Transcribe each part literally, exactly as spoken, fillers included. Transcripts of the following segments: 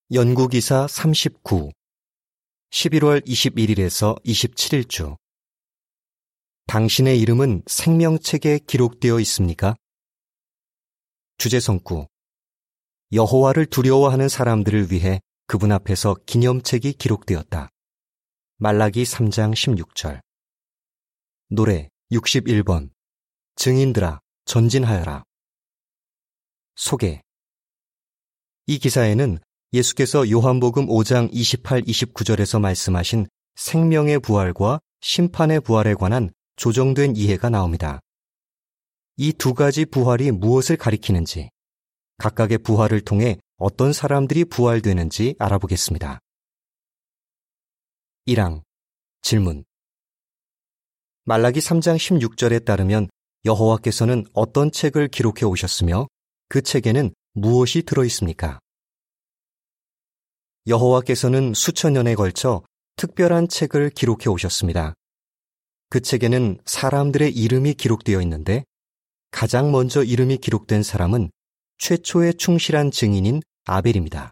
연구기사 삼십구, 십일월 이십일일에서 이십칠일주. 당신의 이름은 생명책에 기록되어 있습니까? 주제성구. 여호와를 두려워하는 사람들을 위해 그분 앞에서 기념책이 기록되었다. 말라기 삼장 십육절. 노래 육십일번. 증인들아, 전진하여라. 소개. 이 기사에는 예수께서 요한복음 오장 이십팔, 이십구절에서 말씀하신 생명의 부활과 심판의 부활에 관한 조정된 이해가 나옵니다. 이 두 가지 부활이 무엇을 가리키는지, 각각의 부활을 통해 어떤 사람들이 부활되는지 알아보겠습니다. 일항. 질문. 말라기 삼장 십육절에 따르면 여호와께서는 어떤 책을 기록해 오셨으며 그 책에는 무엇이 들어 있습니까? 여호와께서는 수천 년에 걸쳐 특별한 책을 기록해 오셨습니다. 그 책에는 사람들의 이름이 기록되어 있는데 가장 먼저 이름이 기록된 사람은 최초의 충실한 증인인 아벨입니다.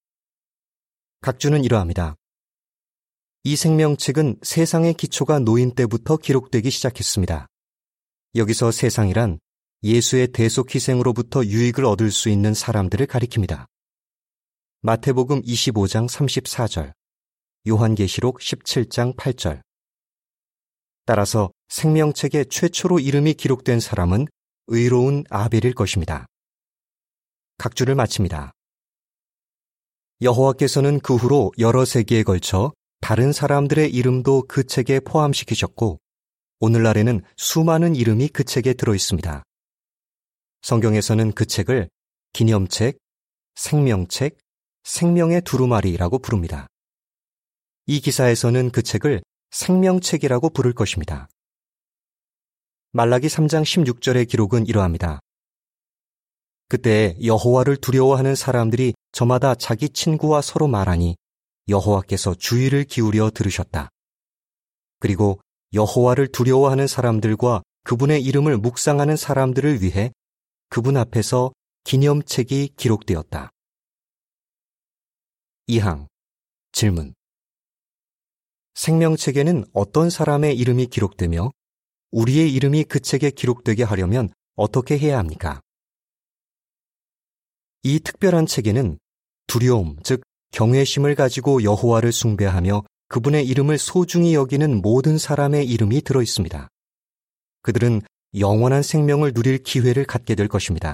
각주는 이러합니다. 이 생명책은 세상의 기초가 놓인 때부터 기록되기 시작했습니다. 여기서 세상이란 예수의 대속 희생으로부터 유익을 얻을 수 있는 사람들을 가리킵니다. 마태복음 이십오장 삼십사절, 요한계시록 십칠장 팔절. 따라서 생명책에 최초로 이름이 기록된 사람은 의로운 아벨일 것입니다. 각주를 마칩니다. 여호와께서는 그 후로 여러 세기에 걸쳐 다른 사람들의 이름도 그 책에 포함시키셨고 오늘날에는 수많은 이름이 그 책에 들어 있습니다. 성경에서는 그 책을 기념책, 생명책, 생명의 두루마리라고 부릅니다. 이 기사에서는 그 책을 생명책이라고 부를 것입니다. 말라기 삼장 십육절의 기록은 이러합니다. 그때 여호와를 두려워하는 사람들이 저마다 자기 친구와 서로 말하니 여호와께서 주의를 기울여 들으셨다. 그리고 여호와를 두려워하는 사람들과 그분의 이름을 묵상하는 사람들을 위해 그분 앞에서 기념책이 기록되었다. 이항. 질문. 생명책에는 어떤 사람의 이름이 기록되며 우리의 이름이 그 책에 기록되게 하려면 어떻게 해야 합니까? 이 특별한 책에는 두려움, 즉 경외심을 가지고 여호와를 숭배하며 그분의 이름을 소중히 여기는 모든 사람의 이름이 들어 있습니다. 그들은 영원한 생명을 누릴 기회를 갖게 될 것입니다.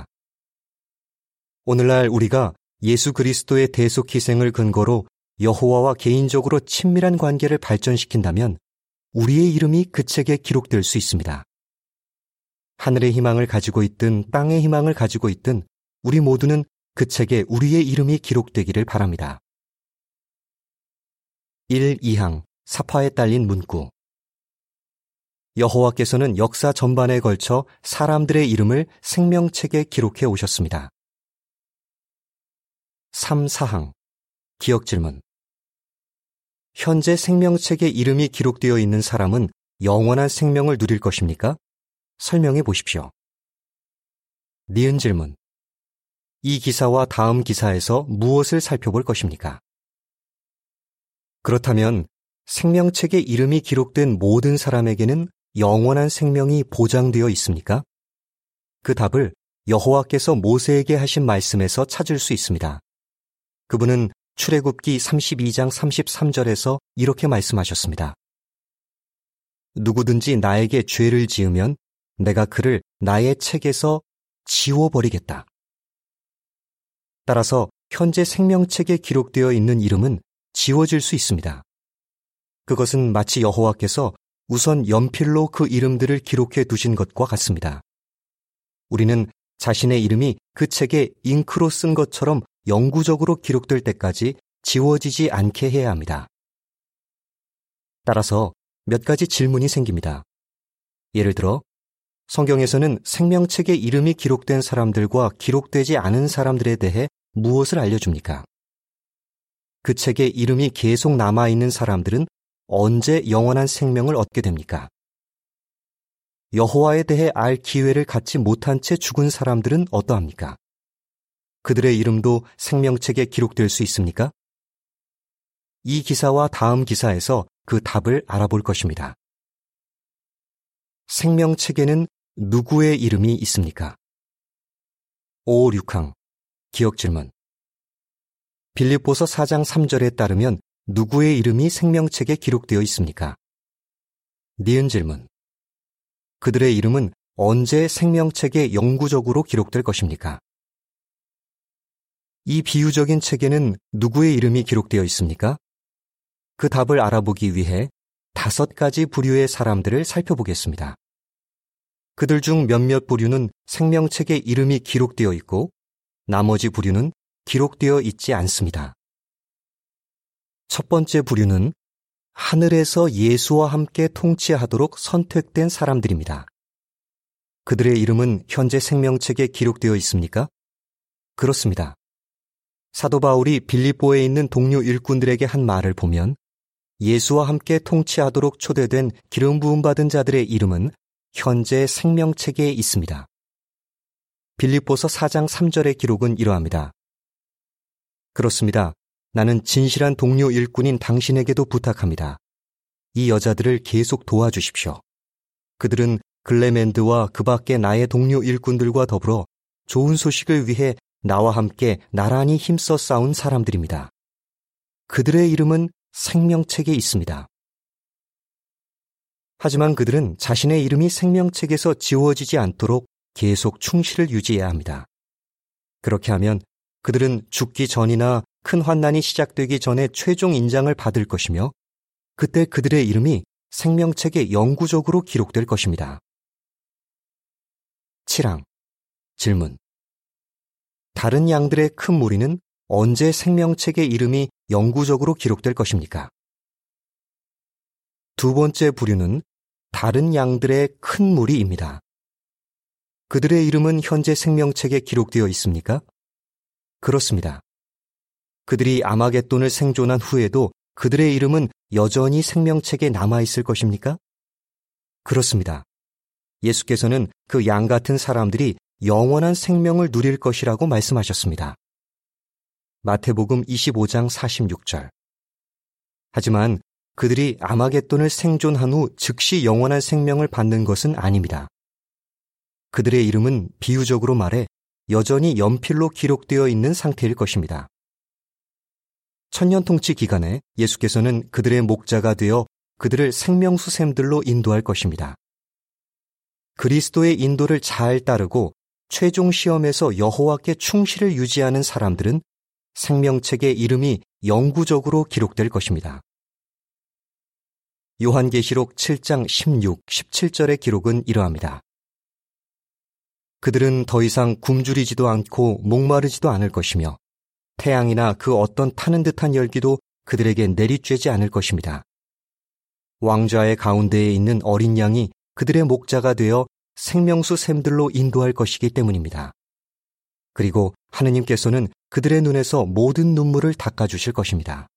오늘날 우리가 예수 그리스도의 대속 희생을 근거로 여호와와 개인적으로 친밀한 관계를 발전시킨다면 우리의 이름이 그 책에 기록될 수 있습니다. 하늘의 희망을 가지고 있든 땅의 희망을 가지고 있든 우리 모두는 그 책에 우리의 이름이 기록되기를 바랍니다. 일, 이항. 사파에 딸린 문구. 여호와께서는 역사 전반에 걸쳐 사람들의 이름을 생명책에 기록해 오셨습니다. 삼, 사항. 기억 질문. 현재 생명책에 이름이 기록되어 있는 사람은 영원한 생명을 누릴 것입니까? 설명해 보십시오. 니은 질문. 이 기사와 다음 기사에서 무엇을 살펴볼 것입니까? 그렇다면 생명책에 이름이 기록된 모든 사람에게는 영원한 생명이 보장되어 있습니까? 그 답을 여호와께서 모세에게 하신 말씀에서 찾을 수 있습니다. 그분은 출애굽기 삼십이장 삼십삼절에서 이렇게 말씀하셨습니다. 누구든지 나에게 죄를 지으면 내가 그를 나의 책에서 지워버리겠다. 따라서 현재 생명책에 기록되어 있는 이름은 지워질 수 있습니다. 그것은 마치 여호와께서 우선 연필로 그 이름들을 기록해 두신 것과 같습니다. 우리는 자신의 이름이 그 책에 잉크로 쓴 것처럼 영구적으로 기록될 때까지 지워지지 않게 해야 합니다. 따라서 몇 가지 질문이 생깁니다. 예를 들어 성경에서는 생명책에 이름이 기록된 사람들과 기록되지 않은 사람들에 대해 무엇을 알려줍니까? 그 책에 이름이 계속 남아있는 사람들은 언제 영원한 생명을 얻게 됩니까? 여호와에 대해 알 기회를 갖지 못한 채 죽은 사람들은 어떠합니까? 그들의 이름도 생명책에 기록될 수 있습니까? 이 기사와 다음 기사에서 그 답을 알아볼 것입니다. 생명책에는 누구의 이름이 있습니까? 오, 육 항 기억 질문. 빌립보서 사 장 삼 절에 따르면 누구의 이름이 생명책에 기록되어 있습니까? 니은 질문. 그들의 이름은 언제 생명책에 영구적으로 기록될 것입니까? 이 비유적인 책에는 누구의 이름이 기록되어 있습니까? 그 답을 알아보기 위해 다섯 가지 부류의 사람들을 살펴보겠습니다. 그들 중 몇몇 부류는 생명책에 이름이 기록되어 있고 나머지 부류는 기록되어 있지 않습니다. 첫 번째 부류는 하늘에서 예수와 함께 통치하도록 선택된 사람들입니다. 그들의 이름은 현재 생명책에 기록되어 있습니까? 그렇습니다. 사도 바울이 빌립보에 있는 동료 일꾼들에게 한 말을 보면 예수와 함께 통치하도록 초대된 기름 부음 받은 자들의 이름은 현재 생명책에 있습니다. 빌립보서 사 장 삼 절의 기록은 이러합니다. 그렇습니다. 나는 진실한 동료 일꾼인 당신에게도 부탁합니다. 이 여자들을 계속 도와주십시오. 그들은 글레멘드와 그 밖에 나의 동료 일꾼들과 더불어 좋은 소식을 위해 나와 함께 나란히 힘써 싸운 사람들입니다. 그들의 이름은 생명책에 있습니다. 하지만 그들은 자신의 이름이 생명책에서 지워지지 않도록 계속 충실을 유지해야 합니다. 그렇게 하면 그들은 죽기 전이나 큰 환난이 시작되기 전에 최종 인장을 받을 것이며 그때 그들의 이름이 생명책에 영구적으로 기록될 것입니다. 칠 항 질문. 다른 양들의 큰 무리는 언제 생명책의 이름이 영구적으로 기록될 것입니까? 두 번째 부류는 다른 양들의 큰 무리입니다. 그들의 이름은 현재 생명책에 기록되어 있습니까? 그렇습니다. 그들이 아마겟돈을 생존한 후에도 그들의 이름은 여전히 생명책에 남아있을 것입니까? 그렇습니다. 예수께서는 그 양 같은 사람들이 영원한 생명을 누릴 것이라고 말씀하셨습니다. 마태복음 이십오 장 사십육 절. 하지만 그들이 아마겟돈을 생존한 후 즉시 영원한 생명을 받는 것은 아닙니다. 그들의 이름은 비유적으로 말해 여전히 연필로 기록되어 있는 상태일 것입니다. 천년 통치 기간에 예수께서는 그들의 목자가 되어 그들을 생명수 샘들로 인도할 것입니다. 그리스도의 인도를 잘 따르고 최종 시험에서 여호와께 충실을 유지하는 사람들은 생명책의 이름이 영구적으로 기록될 것입니다. 요한계시록 칠 장 십육, 십칠 절의 기록은 이러합니다. 그들은 더 이상 굶주리지도 않고 목마르지도 않을 것이며 태양이나 그 어떤 타는 듯한 열기도 그들에게 내리쬐지 않을 것입니다. 왕좌의 가운데에 있는 어린 양이 그들의 목자가 되어 생명수 샘들로 인도할 것이기 때문입니다. 그리고 하느님께서는 그들의 눈에서 모든 눈물을 닦아주실 것입니다.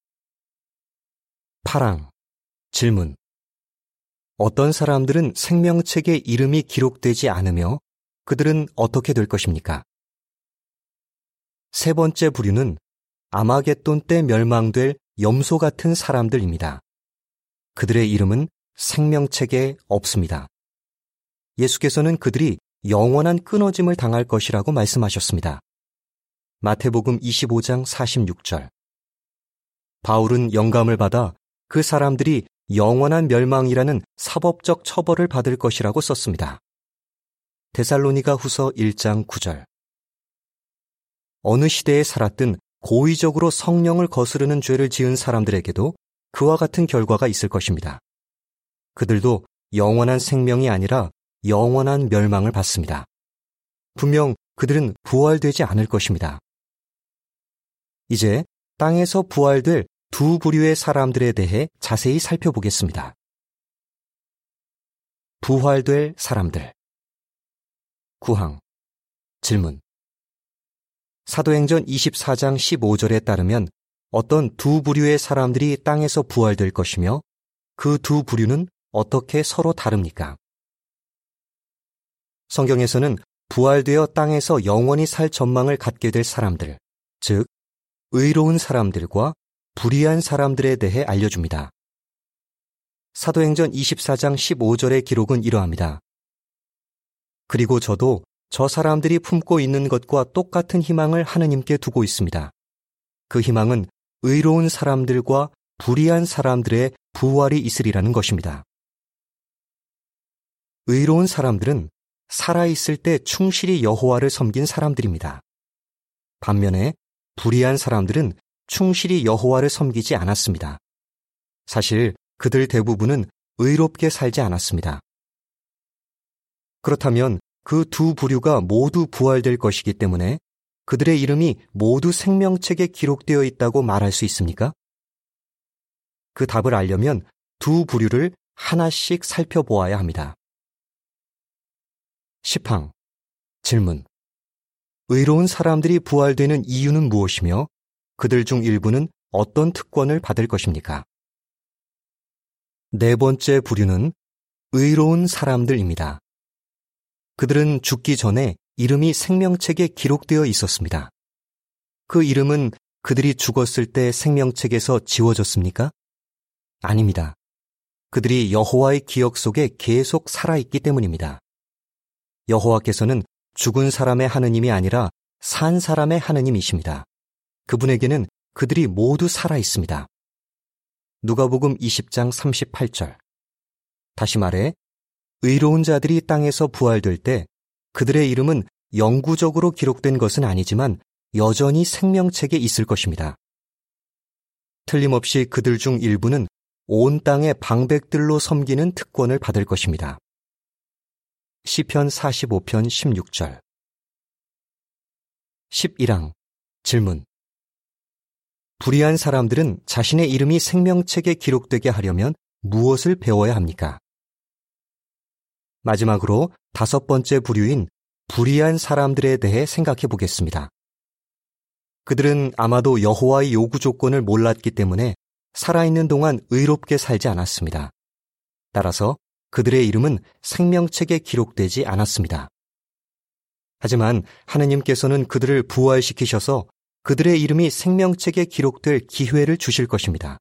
팔 항 질문. 어떤 사람들은 생명책에 이름이 기록되지 않으며 그들은 어떻게 될 것입니까? 세 번째 부류는 아마겟돈 때 멸망될 염소 같은 사람들입니다. 그들의 이름은 생명책에 없습니다. 예수께서는 그들이 영원한 끊어짐을 당할 것이라고 말씀하셨습니다. 마태복음 이십오 장 사십육 절. 바울은 영감을 받아 그 사람들이 영원한 멸망이라는 사법적 처벌을 받을 것이라고 썼습니다. 데살로니가 후서 일 장 구 절. 어느 시대에 살았든 고의적으로 성령을 거스르는 죄를 지은 사람들에게도 그와 같은 결과가 있을 것입니다. 그들도 영원한 생명이 아니라 영원한 멸망을 받습니다. 분명 그들은 부활되지 않을 것입니다. 이제 땅에서 부활될 두 부류의 사람들에 대해 자세히 살펴보겠습니다. 부활될 사람들. 구 항 질문. 사도행전 이십사 장 십오 절에 따르면 어떤 두 부류의 사람들이 땅에서 부활될 것이며 그 두 부류는 어떻게 서로 다릅니까? 성경에서는 부활되어 땅에서 영원히 살 전망을 갖게 될 사람들, 즉 의로운 사람들과 불의한 사람들에 대해 알려줍니다. 사도행전 이십사 장 십오 절의 기록은 이러합니다. 그리고 저도 저 사람들이 품고 있는 것과 똑같은 희망을 하느님께 두고 있습니다. 그 희망은 의로운 사람들과 불의한 사람들의 부활이 있으리라는 것입니다. 의로운 사람들은 살아있을 때 충실히 여호와를 섬긴 사람들입니다. 반면에 불의한 사람들은 충실히 여호와를 섬기지 않았습니다. 사실 그들 대부분은 의롭게 살지 않았습니다. 그렇다면 그 두 부류가 모두 부활될 것이기 때문에 그들의 이름이 모두 생명책에 기록되어 있다고 말할 수 있습니까? 그 답을 알려면 두 부류를 하나씩 살펴보아야 합니다. 십 항 질문. 의로운 사람들이 부활되는 이유는 무엇이며 그들 중 일부는 어떤 특권을 받을 것입니까? 네 번째 부류는 의로운 사람들입니다. 그들은 죽기 전에 이름이 생명책에 기록되어 있었습니다. 그 이름은 그들이 죽었을 때 생명책에서 지워졌습니까? 아닙니다. 그들이 여호와의 기억 속에 계속 살아있기 때문입니다. 여호와께서는 죽은 사람의 하느님이 아니라 산 사람의 하느님이십니다. 그분에게는 그들이 모두 살아있습니다. 누가복음 이십 장 삼십팔 절. 다시 말해 의로운 자들이 땅에서 부활될 때 그들의 이름은 영구적으로 기록된 것은 아니지만 여전히 생명책에 있을 것입니다. 틀림없이 그들 중 일부는 온 땅의 방백들로 섬기는 특권을 받을 것입니다. 시편 사십오 편 십육 절. 십일 항 질문. 불의한 사람들은 자신의 이름이 생명책에 기록되게 하려면 무엇을 배워야 합니까? 마지막으로 다섯 번째 부류인 불의한 사람들에 대해 생각해 보겠습니다. 그들은 아마도 여호와의 요구 조건을 몰랐기 때문에 살아있는 동안 의롭게 살지 않았습니다. 따라서 그들의 이름은 생명책에 기록되지 않았습니다. 하지만 하느님께서는 그들을 부활시키셔서 그들의 이름이 생명책에 기록될 기회를 주실 것입니다.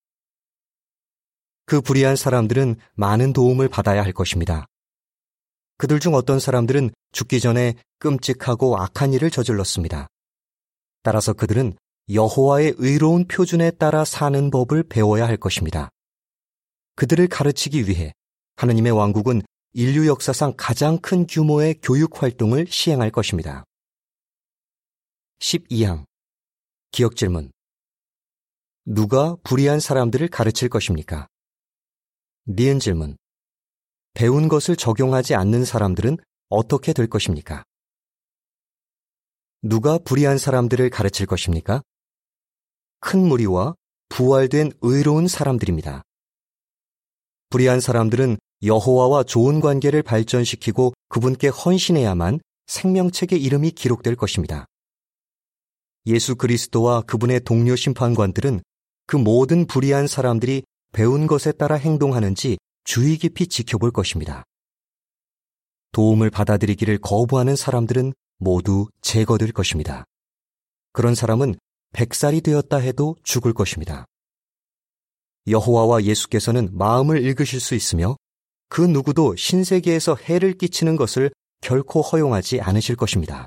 그 불의한 사람들은 많은 도움을 받아야 할 것입니다. 그들 중 어떤 사람들은 죽기 전에 끔찍하고 악한 일을 저질렀습니다. 따라서 그들은 여호와의 의로운 표준에 따라 사는 법을 배워야 할 것입니다. 그들을 가르치기 위해 하느님의 왕국은 인류 역사상 가장 큰 규모의 교육 활동을 시행할 것입니다. 십이 항 기억 질문. 누가 불의한 사람들을 가르칠 것입니까? 니은 질문. 배운 것을 적용하지 않는 사람들은 어떻게 될 것입니까? 누가 불의한 사람들을 가르칠 것입니까? 큰 무리와 부활된 의로운 사람들입니다. 불의한 사람들은 여호와와 좋은 관계를 발전시키고 그분께 헌신해야만 생명책의 이름이 기록될 것입니다. 예수 그리스도와 그분의 동료 심판관들은 그 모든 불의한 사람들이 배운 것에 따라 행동하는지 주의 깊이 지켜볼 것입니다. 도움을 받아들이기를 거부하는 사람들은 모두 제거될 것입니다. 그런 사람은 백살이 되었다 해도 죽을 것입니다. 여호와와 예수께서는 마음을 읽으실 수 있으며 그 누구도 신세계에서 해를 끼치는 것을 결코 허용하지 않으실 것입니다.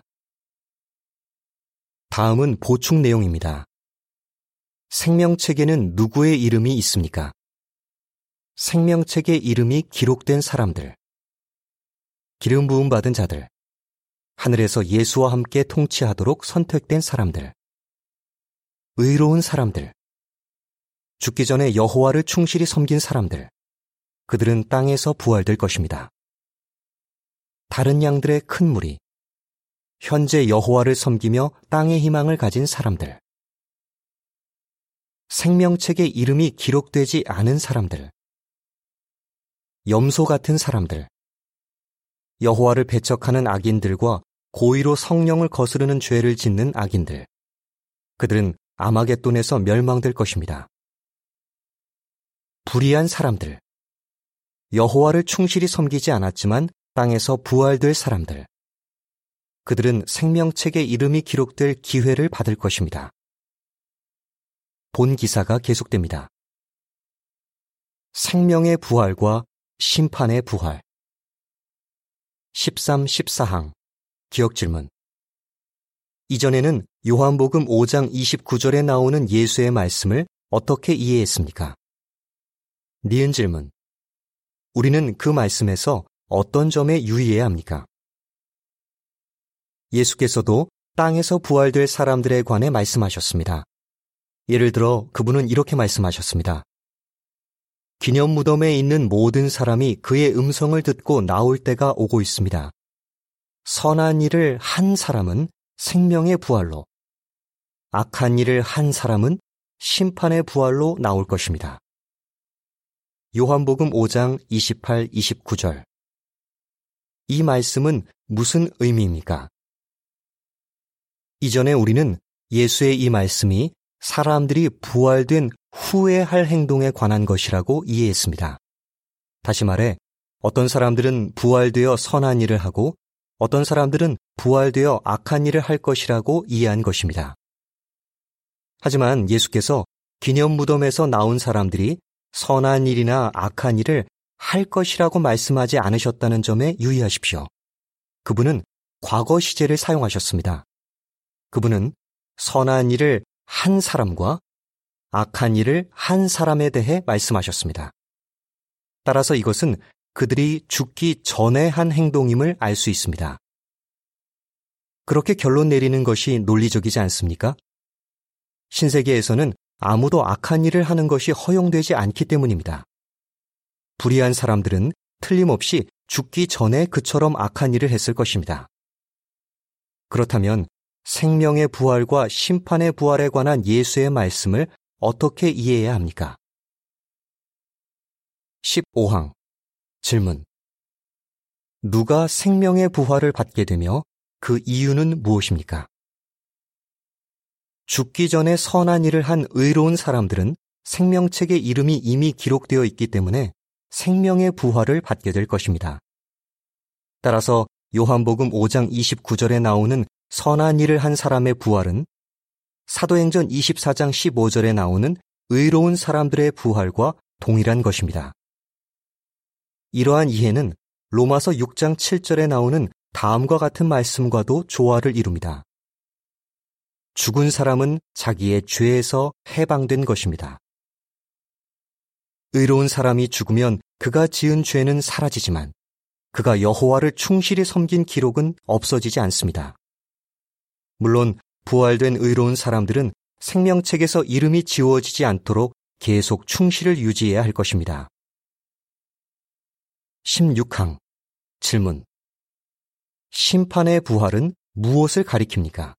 다음은 보충 내용입니다. 생명책에는 누구의 이름이 있습니까? 생명책의 이름이 기록된 사람들, 기름 부음 받은 자들, 하늘에서 예수와 함께 통치하도록 선택된 사람들, 의로운 사람들, 죽기 전에 여호와를 충실히 섬긴 사람들, 그들은 땅에서 부활될 것입니다. 다른 양들의 큰 무리, 현재 여호와를 섬기며 땅의 희망을 가진 사람들, 생명책의 이름이 기록되지 않은 사람들, 염소 같은 사람들, 여호와를 배척하는 악인들과 고의로 성령을 거스르는 죄를 짓는 악인들, 그들은 아마겟돈에서 멸망될 것입니다. 불의한 사람들, 여호와를 충실히 섬기지 않았지만 땅에서 부활될 사람들, 그들은 생명책에 이름이 기록될 기회를 받을 것입니다. 본 기사가 계속됩니다. 생명의 부활과 심판의 부활. 십삼, 십사 항 기억 질문. 이전에는 요한복음 오 장 이십구 절에 나오는 예수의 말씀을 어떻게 이해했습니까? 니은 질문. 우리는 그 말씀에서 어떤 점에 유의해야 합니까? 예수께서도 땅에서 부활될 사람들에 관해 말씀하셨습니다. 예를 들어 그분은 이렇게 말씀하셨습니다. 기념 무덤에 있는 모든 사람이 그의 음성을 듣고 나올 때가 오고 있습니다. 선한 일을 한 사람은 생명의 부활로, 악한 일을 한 사람은 심판의 부활로 나올 것입니다. 요한복음 오 장 이십팔, 이십구 절. 이 말씀은 무슨 의미입니까? 이전에 우리는 예수의 이 말씀이 사람들이 부활된 후에 할 행동에 관한 것이라고 이해했습니다. 다시 말해, 어떤 사람들은 부활되어 선한 일을 하고 어떤 사람들은 부활되어 악한 일을 할 것이라고 이해한 것입니다. 하지만 예수께서 기념 무덤에서 나온 사람들이 선한 일이나 악한 일을 할 것이라고 말씀하지 않으셨다는 점에 유의하십시오. 그분은 과거 시제를 사용하셨습니다. 그분은 선한 일을 한 사람과 악한 일을 한 사람에 대해 말씀하셨습니다. 따라서 이것은 그들이 죽기 전에 한 행동임을 알 수 있습니다. 그렇게 결론 내리는 것이 논리적이지 않습니까? 신세계에서는 아무도 악한 일을 하는 것이 허용되지 않기 때문입니다. 불의한 사람들은 틀림없이 죽기 전에 그처럼 악한 일을 했을 것입니다. 그렇다면 생명의 부활과 심판의 부활에 관한 예수의 말씀을 어떻게 이해해야 합니까? 십오 항 질문. 누가 생명의 부활을 받게 되며 그 이유는 무엇입니까? 죽기 전에 선한 일을 한 의로운 사람들은 생명책에 이름이 이미 기록되어 있기 때문에 생명의 부활을 받게 될 것입니다. 따라서 요한복음 오 장 이십구 절에 나오는 선한 일을 한 사람의 부활은 사도행전 이십사 장 십오 절에 나오는 의로운 사람들의 부활과 동일한 것입니다. 이러한 이해는 로마서 육 장 칠 절에 나오는 다음과 같은 말씀과도 조화를 이룹니다. 죽은 사람은 자기의 죄에서 해방된 것입니다. 의로운 사람이 죽으면 그가 지은 죄는 사라지지만 그가 여호와를 충실히 섬긴 기록은 없어지지 않습니다. 물론 부활된 의로운 사람들은 생명책에서 이름이 지워지지 않도록 계속 충실을 유지해야 할 것입니다. 십육 항 질문. 심판의 부활은 무엇을 가리킵니까?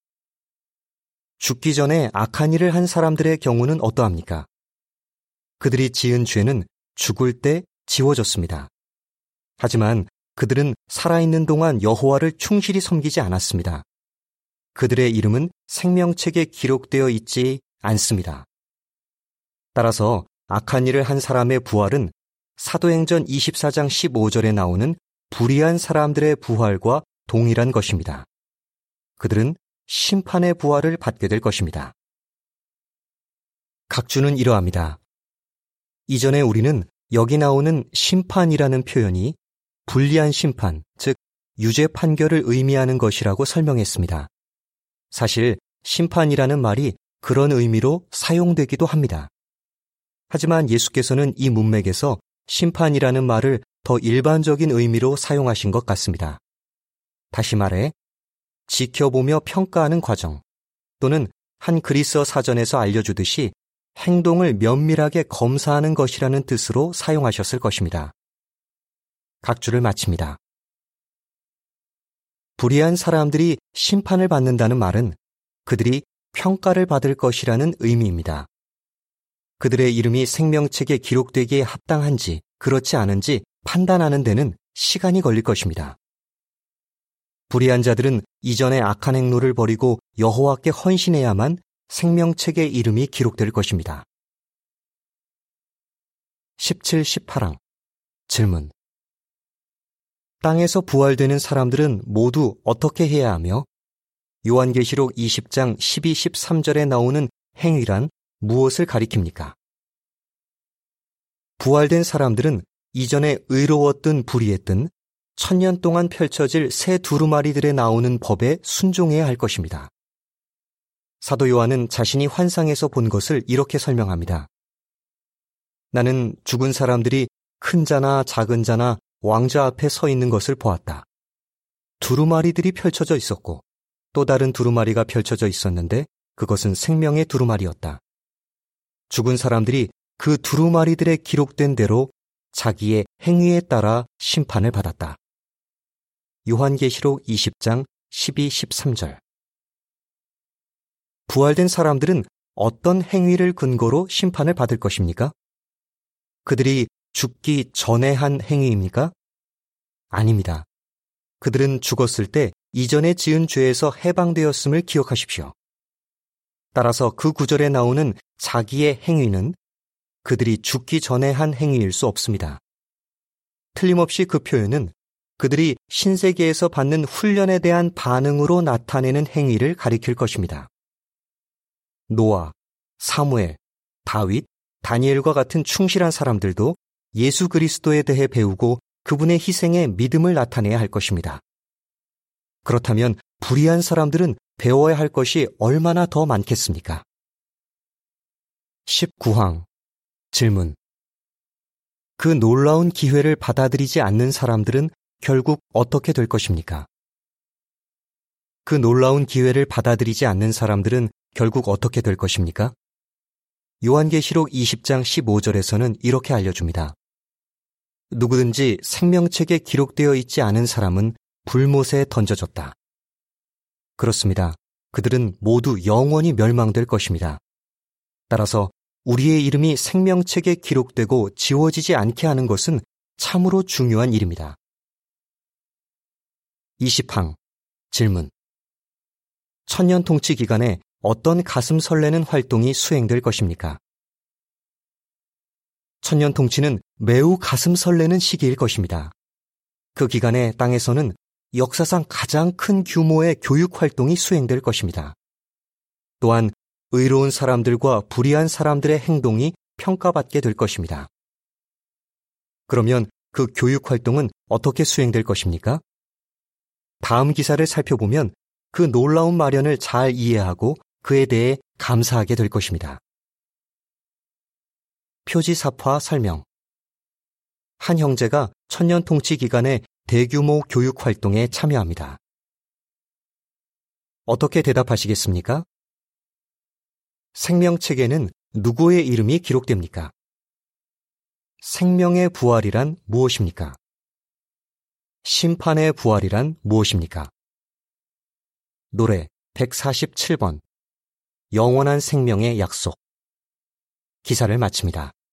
죽기 전에 악한 일을 한 사람들의 경우는 어떠합니까? 그들이 지은 죄는 죽을 때 지워졌습니다. 하지만 그들은 살아있는 동안 여호와를 충실히 섬기지 않았습니다. 그들의 이름은 생명책에 기록되어 있지 않습니다. 따라서 악한 일을 한 사람의 부활은 사도행전 이십사 장 십오 절에 나오는 불의한 사람들의 부활과 동일한 것입니다. 그들은 심판의 부활을 받게 될 것입니다. 각주는 이러합니다. 이전에 우리는 여기 나오는 심판이라는 표현이 불리한 심판, 즉 유죄 판결을 의미하는 것이라고 설명했습니다. 사실 심판이라는 말이 그런 의미로 사용되기도 합니다. 하지만 예수께서는 이 문맥에서 심판이라는 말을 더 일반적인 의미로 사용하신 것 같습니다. 다시 말해, 지켜보며 평가하는 과정 또는 한 그리스어 사전에서 알려주듯이 행동을 면밀하게 검사하는 것이라는 뜻으로 사용하셨을 것입니다. 각주를 마칩니다. 불의한 사람들이 심판을 받는다는 말은 그들이 평가를 받을 것이라는 의미입니다. 그들의 이름이 생명책에 기록되기에 합당한지 그렇지 않은지 판단하는 데는 시간이 걸릴 것입니다. 불의한 자들은 이전의 악한 행로를 버리고 여호와께 헌신해야만 생명책에 이름이 기록될 것입니다. 십칠, 십팔 항 질문. 땅에서 부활되는 사람들은 모두 어떻게 해야 하며 요한계시록 이십 장 십이, 십삼 절에 나오는 행위란 무엇을 가리킵니까? 부활된 사람들은 이전에 의로웠든 불의했든 천년 동안 펼쳐질 새 두루마리들에 나오는 법에 순종해야 할 것입니다. 사도 요한은 자신이 환상에서 본 것을 이렇게 설명합니다. 나는 죽은 사람들이 큰 자나 작은 자나 왕자 앞에 서 있는 것을 보았다. 두루마리들이 펼쳐져 있었고 또 다른 두루마리가 펼쳐져 있었는데 그것은 생명의 두루마리였다. 죽은 사람들이 그 두루마리들에 기록된 대로 자기의 행위에 따라 심판을 받았다. 요한계시록 이십 장 십이, 십삼 절. 부활된 사람들은 어떤 행위를 근거로 심판을 받을 것입니까? 그들이 죽기 전에 한 행위입니까? 아닙니다. 그들은 죽었을 때 이전에 지은 죄에서 해방되었음을 기억하십시오. 따라서 그 구절에 나오는 자기의 행위는 그들이 죽기 전에 한 행위일 수 없습니다. 틀림없이 그 표현은 그들이 신세계에서 받는 훈련에 대한 반응으로 나타내는 행위를 가리킬 것입니다. 노아, 사무엘, 다윗, 다니엘과 같은 충실한 사람들도 예수 그리스도에 대해 배우고 그분의 희생에 믿음을 나타내야 할 것입니다. 그렇다면 불의한 사람들은 배워야 할 것이 얼마나 더 많겠습니까? 십구 항 질문. 그 놀라운 기회를 받아들이지 않는 사람들은 결국 어떻게 될 것입니까? 그 놀라운 기회를 받아들이지 않는 사람들은 결국 어떻게 될 것입니까? 요한계시록 이십 장 십오 절에서는 이렇게 알려줍니다. 누구든지 생명책에 기록되어 있지 않은 사람은 불못에 던져졌다. 그렇습니다. 그들은 모두 영원히 멸망될 것입니다. 따라서 우리의 이름이 생명책에 기록되고 지워지지 않게 하는 것은 참으로 중요한 일입니다. 이십 항 질문. 천년 통치 기간에 어떤 가슴 설레는 활동이 수행될 것입니까? 천년 통치는 매우 가슴 설레는 시기일 것입니다. 그 기간에 땅에서는 역사상 가장 큰 규모의 교육 활동이 수행될 것입니다. 또한 의로운 사람들과 불의한 사람들의 행동이 평가받게 될 것입니다. 그러면 그 교육 활동은 어떻게 수행될 것입니까? 다음 기사를 살펴보면 그 놀라운 마련을 잘 이해하고 그에 대해 감사하게 될 것입니다. 표지사파 설명. 한 형제가 천년 통치 기간에 대규모 교육 활동에 참여합니다. 어떻게 대답하시겠습니까? 생명책에는 누구의 이름이 기록됩니까? 생명의 부활이란 무엇입니까? 심판의 부활이란 무엇입니까? 노래 백사십칠 번 영원한 생명의 약속. 기사를 마칩니다.